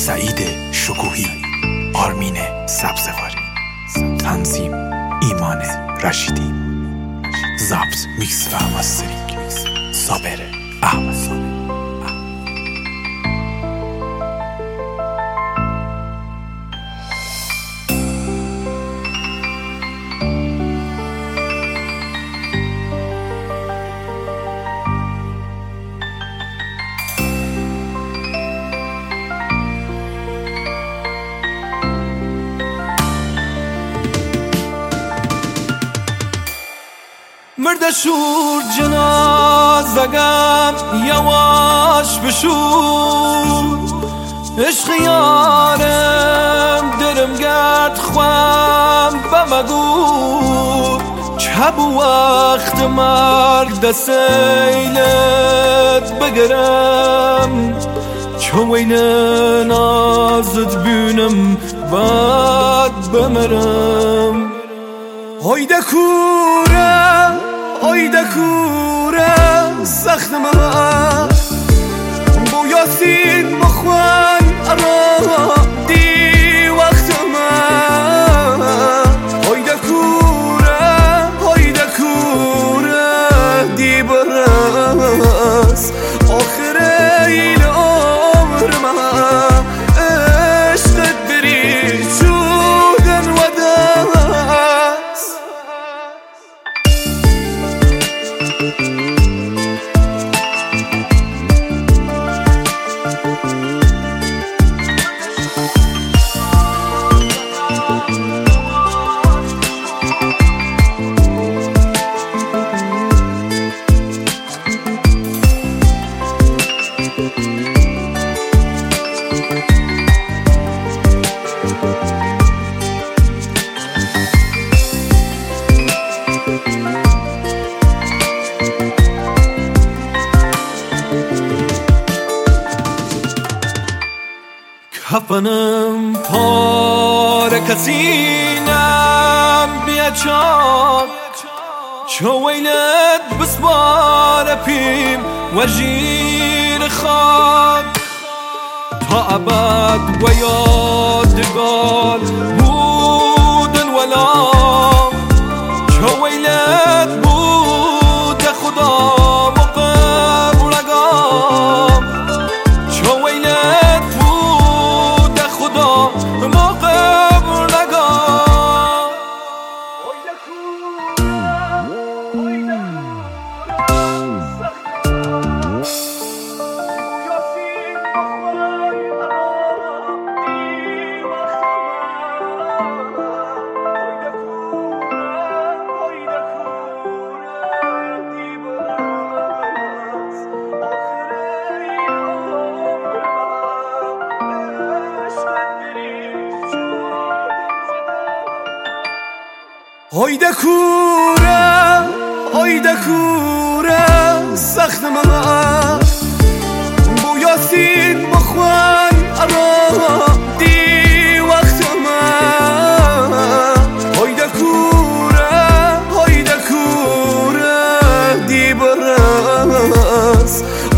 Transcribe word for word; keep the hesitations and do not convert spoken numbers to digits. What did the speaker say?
سعید شکوهی، آرمین سبزواری، تنظیم ایمان رشیدی، ضبط میکس و مسترینگ صابر احمد. مرد شور جنازگم یواش بشور، عشق یارم درم گرد خوام بمگور، چه وقت مرگ دسیلت بگرم، چه ویل نازت بینم بعد بمرم. هایده کوره هایده کوره سخت ما بو یاسین بخوان ارا دی وقت ما. هایده کوره هایده کوره دی برس آخر ایل عمر ما، عشقت بری چودن و دست. کفنم پاره کسینم بیا چاک، چو ویلت بسوار پیم و جیر خاک، تا ابد و یادگار بودن ولام، چو ویلت بود خدا مقام لگام، چو ویلت بود خدا مقام لگام. هایده کوره هایده کوره سخت ما بو یاسین بخوان ارا دی وقت ما. هایده کوره هایده کوره دی برس